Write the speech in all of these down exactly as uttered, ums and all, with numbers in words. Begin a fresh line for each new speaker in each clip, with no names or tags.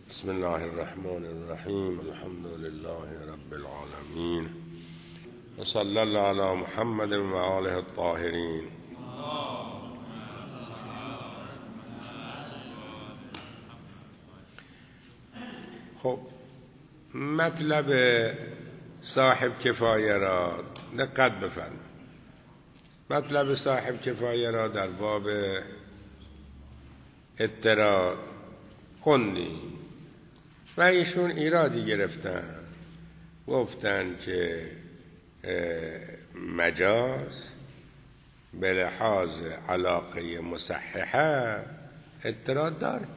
بسم الله الرحمن الرحیم. الحمد لله رب العالمین و صلی الله علی محمد و آله الطاهرین. خب مطلب صاحب کفایه را دقت بفرمایید. مطلب صاحب کفایه را در باب اضطراد خوندی و ایشون ایرادی گرفتن، گفتن که مجاز به لحاظ علاقه مصححه اضطراد داره.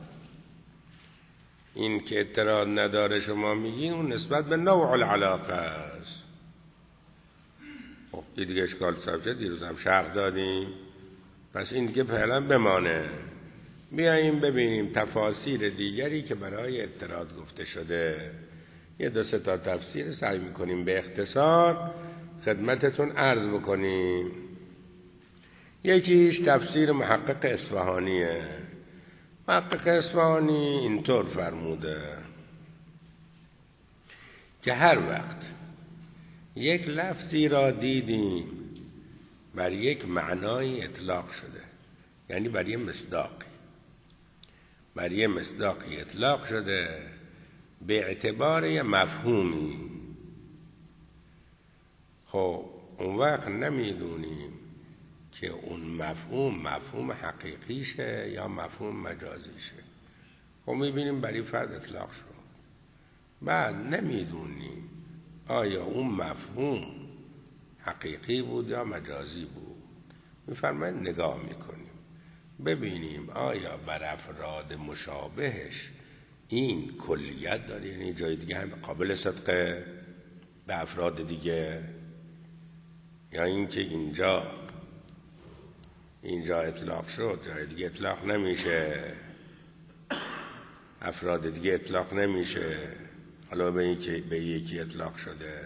این که اضطراد نداره شما میگین اون نسبت به نوع العلاقه است. خب این دیگه اشکال صاحب شد، دیروز هم شرح دادیم، پس این دیگه فعلا بمانه. بیاییم ببینیم تفاسیر دیگری که برای اضطراد گفته شده. یه دو سه تا تفسیر سعی میکنیم به اختصار خدمتتون عرض بکنیم. یکیش تفسیر محقق اصفهانیه. محقق اصفهانی اینطور فرموده که هر وقت یک لفظی را دیدیم بر یک معنای اطلاق شده، یعنی بر یک مصداقی بر یک مصداقی اطلاق شده به اعتبار یک مفهومی، خب اون وقت نمیدونیم که اون مفهوم مفهوم حقیقیشه یا مفهوم مجازیشه. خب میبینیم برای فرد اطلاق شد، بعد نمیدونیم آیا اون مفهوم حقیقی بود یا مجازی بود. میفرماید نگاه میکنیم ببینیم آیا بر افراد مشابهش این کلیت داره، یعنی جای دیگه هم قابل صدقه به افراد دیگه، یا اینکه اینجا اینجا اطلاق شد جای دیگه اطلاق نمیشه، افراد دیگه اطلاق نمیشه، حالا به اینکه به یکی اطلاق شده.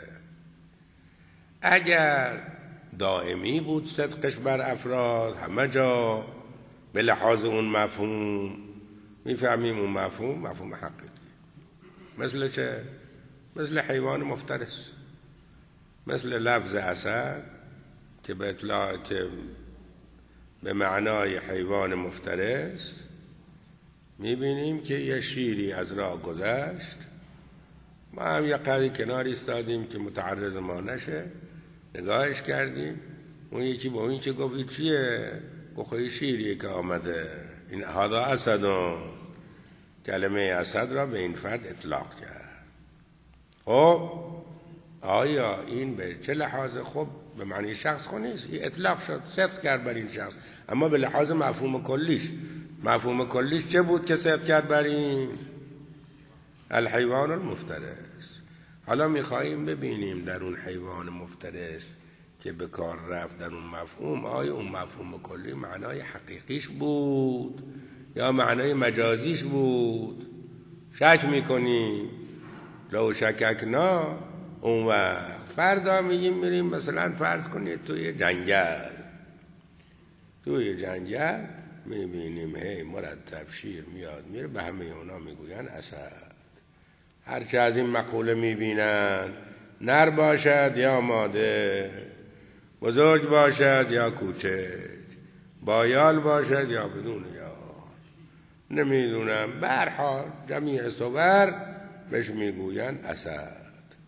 اگر دائمی بود صدقش بر افراد همه جا به لحاظ اون مفهوم، میفهمیم اون مفهوم مفهوم حقیقی. مثل چه؟ مثل حیوان مفترس، مثل لفظ اسد که به اطلاق که به معنای حیوان مفترس، میبینیم که یه شیری از راه گذشت، ما هم یه قدری کنار ایستادیم که متعرض ما نشه، نگاهش کردیم، اون یکی با این که گفت این چیه؟ گفت شیریه که آمده، این هذا اسدون، کلمه اسد را به این فرد اطلاق کرد. خب آیا این به چه لحاظ؟ خب به معنی شخص خود نیست، این اطلاق شد صدق کرد بر این شخص، اما به لحاظ مفهوم کلیش، مفهوم کلیش چه بود که صدق کرد بر این الحیوان المفترس. حالا میخواییم ببینیم در اون حیوان مفترس که به کار رفت در اون مفهوم، آیا اون مفهوم کلی معنای حقیقیش بود یا معنای مجازیش بود؟ شک میکنیم. لو شککنا، اون وقت فردا میگیم میریم مثلا فرض کنید توی جنگل، توی جنگل میبینیم هی مرتب شیر میاد میره، به همه اونا میگوین اسد. هرچه از این مقوله میبینن، نر باشد یا ماده، بزرگ باشد یا کوچک، با یال باشد یا بدون یال، نمیدونم، به هر حال جمیع صور بهش میگوین اسد.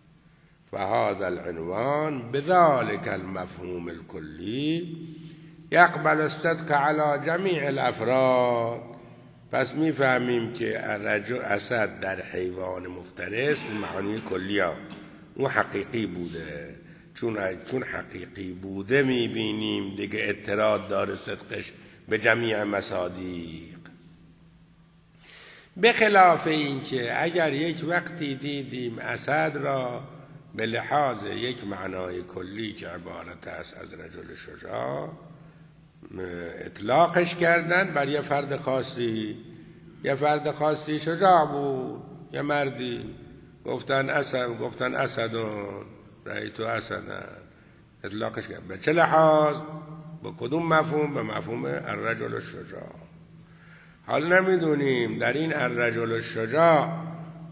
فهذا العنوان بذلك المفهوم الكلی یقبل الصدق على جمیع الافراد. پس میفهمیم که رجل اسد در حیوان مفترس به معانی کلی ها اون حقیقی بوده، چون چون حقیقی بوده میبینیم دیگه اضطراد داره صدقش به جمیع مصادیق. به خلاف این که اگر یک وقتی دیدیم اسد را به لحاظ یک معنای کلی که عبارت است از رجل شجاع اطلاقش کردن بر یه فرد خاصی، یه فرد خاصی شجاع بود، یه مردی، گفتن اسد، گفتن اسدون رأیتو اسدن، اطلاقش کردن. به چه لحاظ؟ به کدوم مفهوم؟ به مفهوم الرجل الشجاع. حال نمیدونیم در این الرجل الشجاع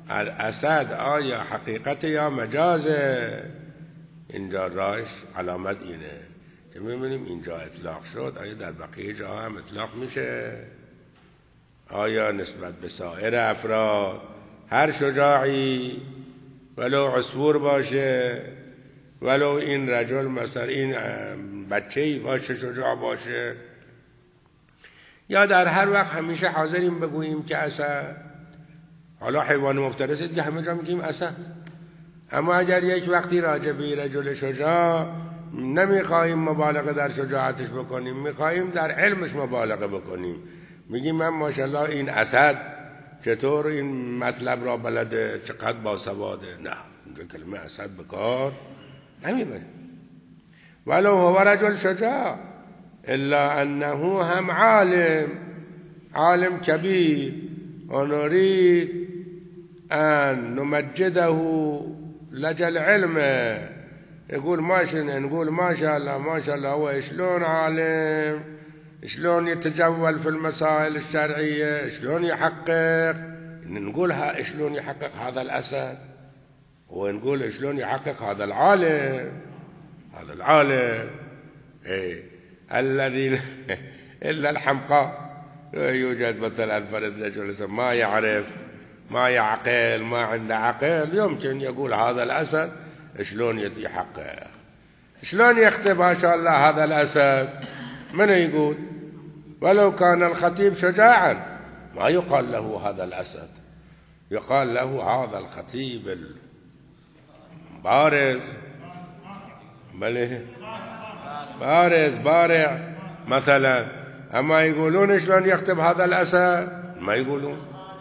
اسد آیا حقیقت یا مجازه؟ اینجا راهش علامت اینه که می‌بینیم اینجا اطلاق شد، آیا در بقیه جاها هم اطلاق میشه؟ آیا نسبت به سایر افراد هر شجاعی ولو عصفور باشه، ولو این رجل مثلا این بچه‌ای باشه شجاع باشه، یا در هر وقت همیشه حاضریم بگوییم که اسد؟ حالا حیوان مفترس دیگه همه جا میگیم اسد، اما اگر یک وقتی راجع به رجل شجاع نمیخواهیم مبالغه در شجاعتش بکنیم، میخواهیم در علمش مبالغه بکنیم، میگیم من ماشاءالله این اسد چطور این مطلب را بلده، چقدر باسواده، نه اینجا کلمه اسد بکار نمیبریم. ولو هو رجل شجاع الا انه هم عالم، عالم کبیر، و نريد ان نمجده لجل علمه. يقول ما شنو نقول ما شاء الله ما شاء الله هو شلون عالم، شلون يتجول في المسائل الشرعية، شلون يحقق، نقول شلون يحقق هذا الأسد، ونقول شلون يحقق هذا العالم، هذا العالم إيه الذي إلا الحمقى يوجد مثلا فرد رجل ما يعرف ما يعقل ما عنده عقل يمكن يقول هذا الأسد شلون يحقق، شلون يختب ما شاء الله هذا الأسد، من يقول؟ ولو كان الخطيب شجاعا ما يقال له هذا الأسد، يقال له هذا الخطيب البارز، بله بارز بارع مثلا، أما يقولون شلون يختب هذا الأسد؟ ما يقولون.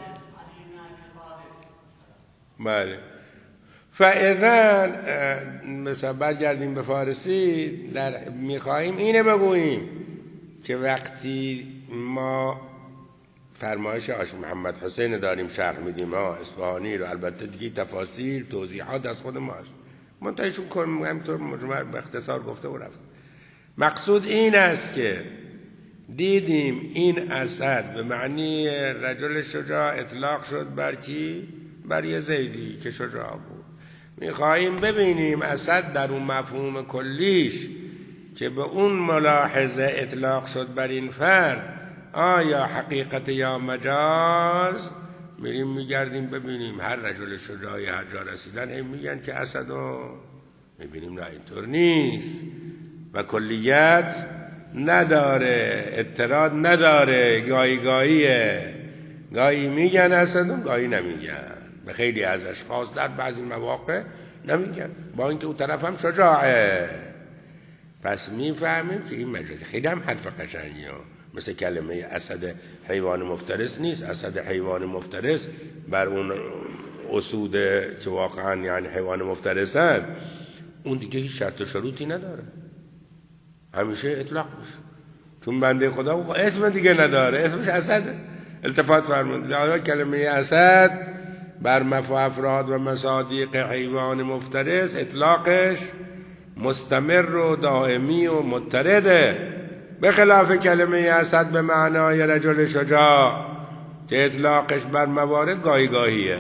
بله. فاذا مثلا برگردیم به فارسی، در میخواهیم اینه بگوییم که وقتی ما فرمایش آش محمد حسین داریم شرح میدیم، ها اصفهانی رو، البته دیگه تفاسیر توضیحات از خود ماست، منتهیشون کنم همینطور مجمل به اختصار گفته و رفت. مقصود این است که دیدیم این اسد به معنی رجل شجاع اطلاق شد بر کی؟ بر یزیدی که شجاع بود. میخواهیم ببینیم اسد در اون مفهوم کلیش که به اون ملاحظه اطلاق شد بر این فرد آیا حقیقت یا مجاز؟ میریم میگردیم ببینیم هر رجل شجاعی هر جا رسیدن هم میگن که اسدو، میبینیم نه اینطور نیست و کلیت نداره، اطراد نداره، گاهی گاهیه، گاهی میگن اسدو گاهی نمیگن، به خیلی از اشخاص در بعضی مواقع نمیگن با اینکه اون طرف هم شجاعه. پس میفهمیم که این مجازی. خیلی هم حرف قشنگی ها، مثل کلمه اسد حیوان مفترس نیست. اسد حیوان مفترس بر اون اسود که واقعا یعنی حیوان مفترسن، اون دیگه هیچ شرط و شروطی نداره، همیشه اطلاق میشه، چون بنده خدا اسم دیگه نداره، اسمش اسد. التفات فرمود آیا کلمه اسد بر مفافراد و مصادیق حیوان مفترس اطلاقش مستمر و دائمی و مضطرده، به خلاف کلمه اسد به معنای رجل شجاع که اطلاقش بر موارد گاهی گاهیه.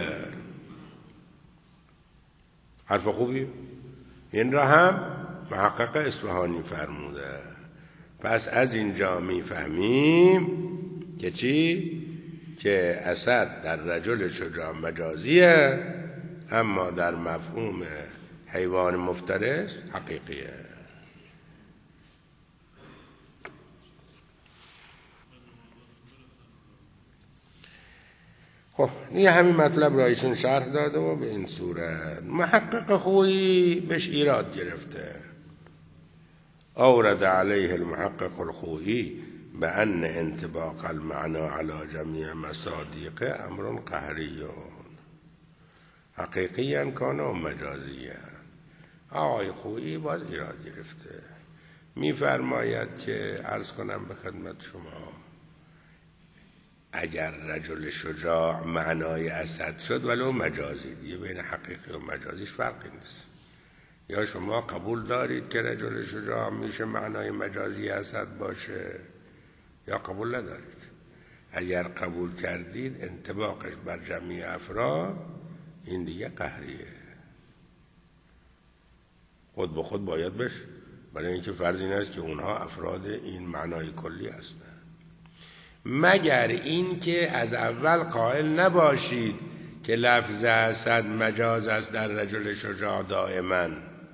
حرف خوبی؟ این را هم محقق اصفهانی فرموده. پس از اینجا میفهمیم که چی؟ که اسد در رجل شجاع مجازیه، اما در مفهوم حیوان مفترس حقیقیه. خب این همین مطلب را ایشون شرح داده و به این صورت محقق خویی بهش ایراد گرفته. اورد علیه المحقق الخویی بأن انطباق المعنى على جميع مصادیق امر قهری حقیقیاً کان و مجازیاً. آقای خویی باز ایراد گرفته، میفرماید که عرض کنم به خدمت شما اگر رجل شجاع معنای اسد شد ولو مجازی، دیگه بین حقیقی و مجازیش فرقی نیست. یا شما قبول دارید که رجل شجاع میشه معنای مجازی اسد باشه یا قبول ندارید. اگر قبول کردید انطباقش بر جمعی افراد این دیگه قهریه، خود به خود باید بشه، برای اینکه فرض این است که اونها افراد این معنای کلی هستند. مگر این که از اول قائل نباشید که لفظ اسد مجاز است در رجل شجاع دائما.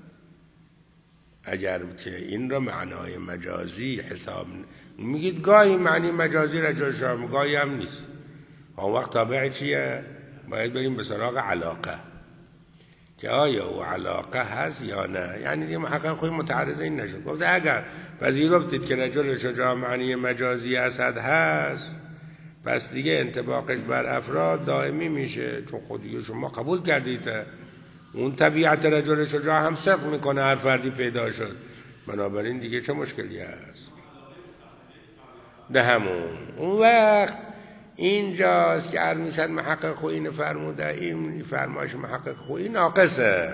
اگر که این را معنای مجازی حساب میگید، گاهی معنی مجازی رجل شجاع، گاهی هم نیست. اون وقت تابع چیه؟ باید بریم به سراغ علاقه، که آیا او علاقه هست یا نه. یعنی دیگه محقق خود متعرض این نشد، گفته اگر پذیرفتید که رجل شجاع معنی مجازی اسد هست، پس دیگه انطباقش بر افراد دائمی میشه، چون خودی شما قبول کردید اون طبیعت رجل شجاع هم صدق میکنه، هر فردی پیدا شد، بنابراین دیگه چه مشکلی هست؟ ده همون اون وقت اینجاست که عرض میشد محقق خویی فرموده این فرمایش محقق خویی ناقصه،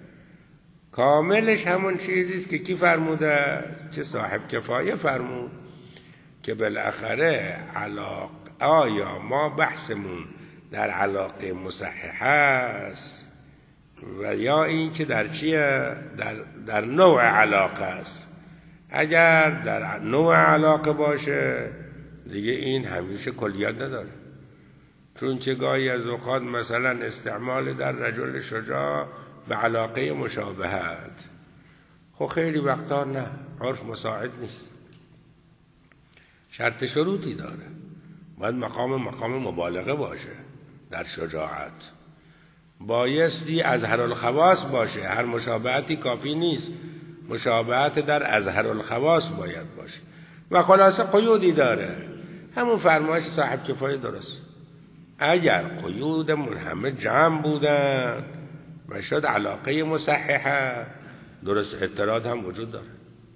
کاملش همون چیزیست که کی فرموده؟ که صاحب کفایه فرمود، که بالاخره علاق آیا ما بحثمون در علاقه مصححه است و یا این که در چیه؟ در, در نوع علاقه است. اگر در نوع علاقه باشه دیگه این همیشه کلیت نداره، چون که گاهی از اوقات مثلا استعمال در رجل شجاع به علاقه مشابهت، خب خیلی وقتا نه، عرف مساعد نیست، شرط شروطی داره، باید مقام مقام مبالغه باشه در شجاعت، بایستی اظهر الخواص باشه، هر مشابهتی کافی نیست، مشابهت در اظهر الخواص باید باشه و خلاصه قیودی داره. همون فرمایش صاحب کفایه درست، اگر قیودمون همه جمع بودن و شد علاقه مصححه، درست اعتراض هم وجود داره.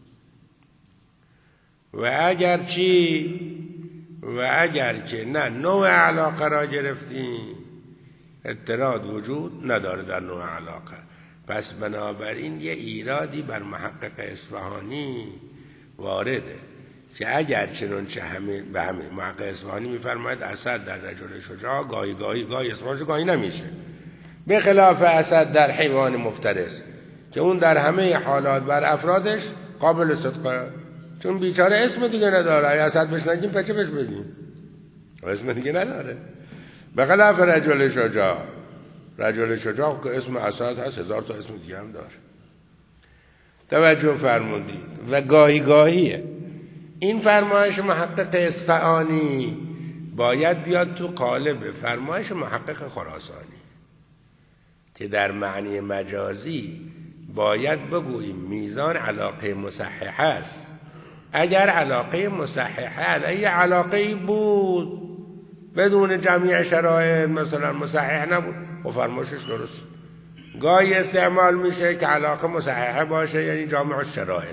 و اگر چی؟ و اگر که نه نوع علاقه را گرفتیم، اعتراض وجود نداره در نوع علاقه. پس بنابراین یه ایرادی بر محقق اصفهانی وارده که اگر چنانچه همه به همه، محقق اصفهانی میفرماید اسد در رجل شجاع گاهی گاهی گاهی اسمش گاهی نمیشه، به خلاف اسد در حیوان مفترس که اون در همه حالات بر افرادش قابل صدقه، چون بیچاره اسم دیگه نداره، اگه اسد بهش نگیم پچه بهش بگیم، اسم دیگه نداره. به خلاف رجل شجاع، رجل شجاع که اسم اسد هست، هزار تا اسم دیگه هم داره. توجه فرمودید. و گاهی گاهیه این فرمایش محقق اصفهانی باید بیاد تو قالب فرمایش محقق خراسانی که در معنی مجازی باید بگوییم میزان علاقه مصححه است. اگر علاقه مصححه علیه علاقه بود بدون جمعی شرایط، مثلا مصحح نبود، و فرمایشش درست. گاهی استعمال میشه که علاقه مصححه باشه، یعنی جامع الشرایط.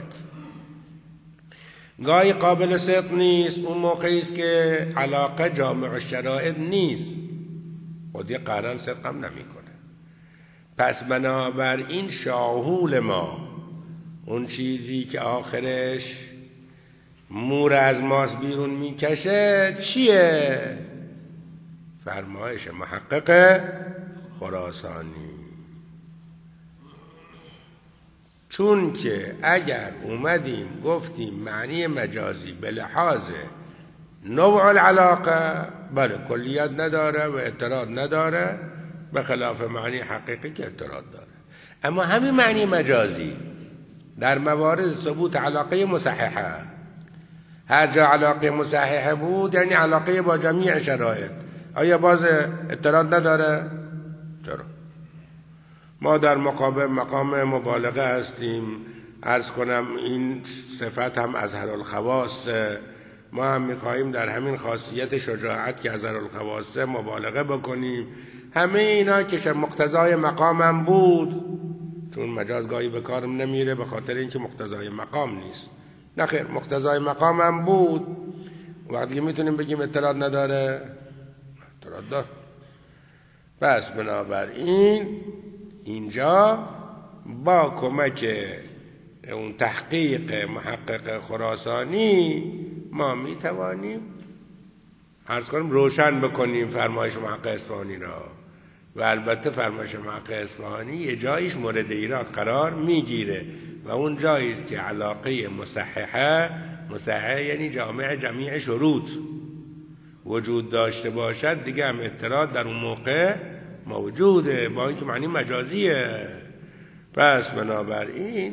گاهی قابل صدق نیست، اون موقعی است که علاقه جامع الشرایط نیست، خود یه قرن صدق هم نمیکنه. پس بنابراین شاهول ما، اون چیزی که آخرش مور از ماست بیرون میکشه چیه؟ فرمایش محقق خراسانی. چون که اگر اومدیم گفتیم معنی مجازی به لحاظ نوع العلاقه، بله کلیت نداره و اعتراض نداره، به خلاف معنی حقیقی که اعتراض داره. اما همین معنی مجازی در موارد ثبوت علاقه مصححه، هر جا علاقه مصححه بود یعنی علاقه با جمیع شرایط، آیا باز اعتراض نداره؟ چرا؟ ما در مقابل مقام مبالغه هستیم، عرض کنم این صفت هم اظهر الخواص، ما هم میخواییم در همین خاصیت شجاعت که اظهر الخواص مبالغه بکنیم. همه اینا که مقتضای مقامم بود، چون مجاز گاهی به کارم نمیره به خاطر اینکه مقتضای مقام نیست، نه خیر مقتضای مقامم بود، وقتی میتونیم بگیم اطلاع نداره، اطلاع داره. بس بنابراین اینجا با کمک اون تحقیق محقق خراسانی ما میتوانیم عرض کنیم روشن بکنیم فرمایش محقق اصفهانی را و البته فرمایش محقق اصفهانی یه جایش مورد ایراد قرار میگیره و اون جایی است که علاقه مصححه، مصححه یعنی جامع جمیع شروط، وجود داشته باشد، دیگه هم اعتراض در اون موقع موجوده، با اینکه معنی مجازیه. پس بنابراین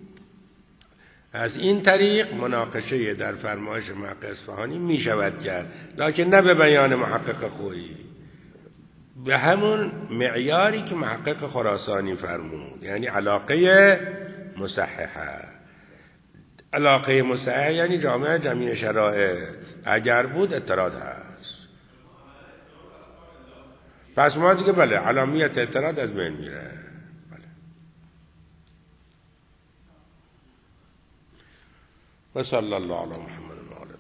از این طریق مناقشه در فرمایش محقق اصفهانی می شود کرد، لکن نه به بیان محقق خویی، به همون معیاری که محقق خراسانی فرمود، یعنی علاقه مصححه. علاقه مصححه یعنی جامع جمیع شرایط، اگر بود اعتراض هست. پس ما دیگه بله علامیت اعتراض از بین میره. بله. و صلی الله علی محمد.